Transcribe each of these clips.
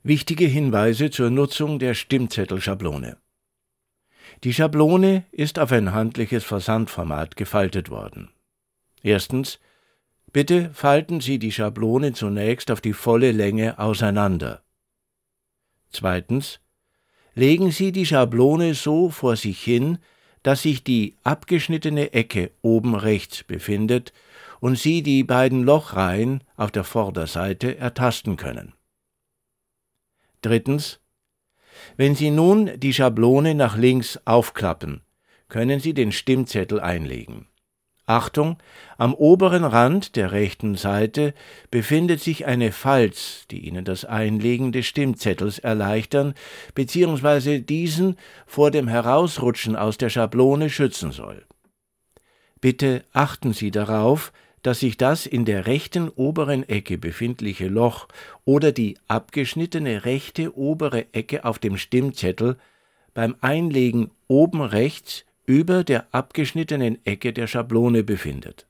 Wichtige Hinweise zur Nutzung der Stimmzettelschablone. Die Schablone ist auf ein handliches Versandformat gefaltet worden. Erstens: Bitte falten Sie die Schablone zunächst auf die volle Länge auseinander. Zweitens: Legen Sie die Schablone so vor sich hin, dass sich die abgeschnittene Ecke oben rechts befindet und Sie die beiden Lochreihen auf der Vorderseite ertasten können. Drittens: Wenn Sie nun die Schablone nach links aufklappen, können Sie den Stimmzettel einlegen. Achtung: Am oberen Rand der rechten Seite befindet sich eine Falz, die Ihnen das Einlegen des Stimmzettels erleichtern bzw. diesen vor dem Herausrutschen aus der Schablone schützen soll. Bitte achten Sie darauf, dass sich das in der rechten oberen Ecke befindliche Loch oder die abgeschnittene rechte obere Ecke auf dem Stimmzettel beim Einlegen oben rechts über der abgeschnittenen Ecke der Schablone befindet.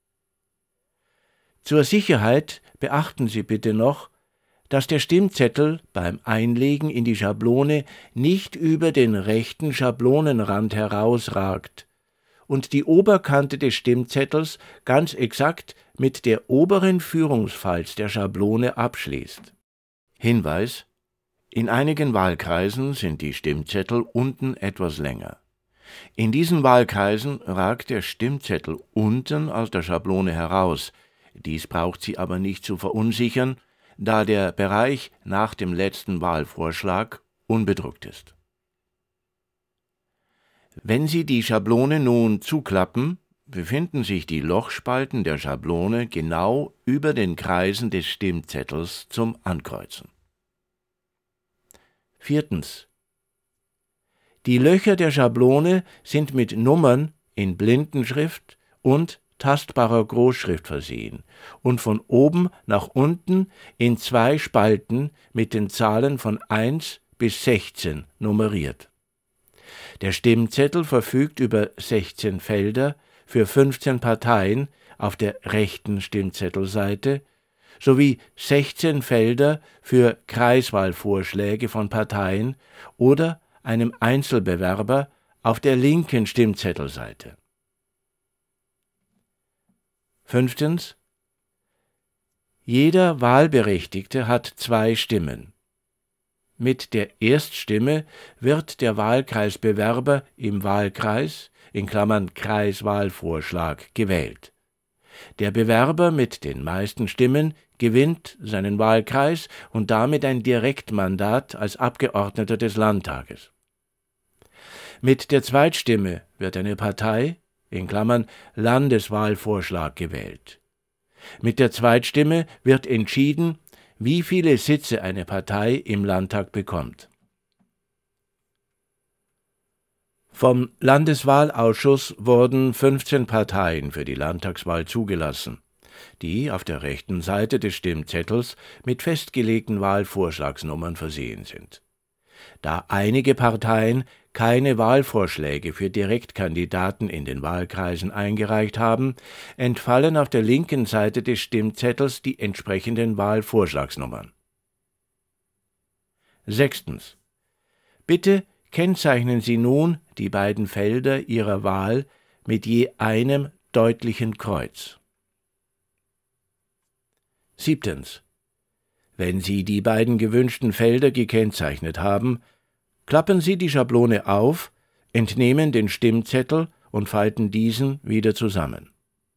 Zur Sicherheit beachten Sie bitte noch, dass der Stimmzettel beim Einlegen in die Schablone nicht über den rechten Schablonenrand herausragt und die Oberkante des Stimmzettels ganz exakt mit der oberen Führungsfalz der Schablone abschließt. Hinweis: In einigen Wahlkreisen sind die Stimmzettel unten etwas länger. In diesen Wahlkreisen ragt der Stimmzettel unten aus der Schablone heraus. Dies braucht Sie aber nicht zu verunsichern, da der Bereich nach dem letzten Wahlvorschlag unbedruckt ist. Wenn Sie die Schablone nun zuklappen, befinden sich die Lochspalten der Schablone genau über den Kreisen des Stimmzettels zum Ankreuzen. Viertens: Die Löcher der Schablone sind mit Nummern in Blindenschrift und tastbarer Großschrift versehen und von oben nach unten in 2 Spalten mit den Zahlen von 1 bis 16 nummeriert. Der Stimmzettel verfügt über 16 Felder für 15 Parteien auf der rechten Stimmzettelseite sowie 16 Felder für Kreiswahlvorschläge von Parteien oder einem Einzelbewerber auf der linken Stimmzettelseite. Fünftens: Jeder Wahlberechtigte hat 2 Stimmen. Mit der Erststimme wird der Wahlkreisbewerber im Wahlkreis (Kreiswahlvorschlag) gewählt. Der Bewerber mit den meisten Stimmen gewinnt seinen Wahlkreis und damit ein Direktmandat als Abgeordneter des Landtages. Mit der Zweitstimme wird eine Partei (Landeswahlvorschlag) gewählt. Mit der Zweitstimme wird entschieden, wie viele Sitze eine Partei im Landtag bekommt. Vom Landeswahlausschuss wurden 15 Parteien für die Landtagswahl zugelassen, die auf der rechten Seite des Stimmzettels mit festgelegten Wahlvorschlagsnummern versehen sind. Da einige Parteien keine Wahlvorschläge für Direktkandidaten in den Wahlkreisen eingereicht haben, entfallen auf der linken Seite des Stimmzettels die entsprechenden Wahlvorschlagsnummern. Sechstens: Bitte kennzeichnen Sie nun die beiden Felder Ihrer Wahl mit je einem deutlichen Kreuz. Siebtens: Wenn Sie die beiden gewünschten Felder gekennzeichnet haben, klappen Sie die Schablone auf, entnehmen den Stimmzettel und falten diesen wieder zusammen.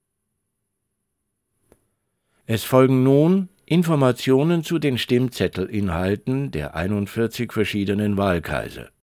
Es folgen nun Informationen zu den Stimmzettelinhalten der 41 verschiedenen Wahlkreise.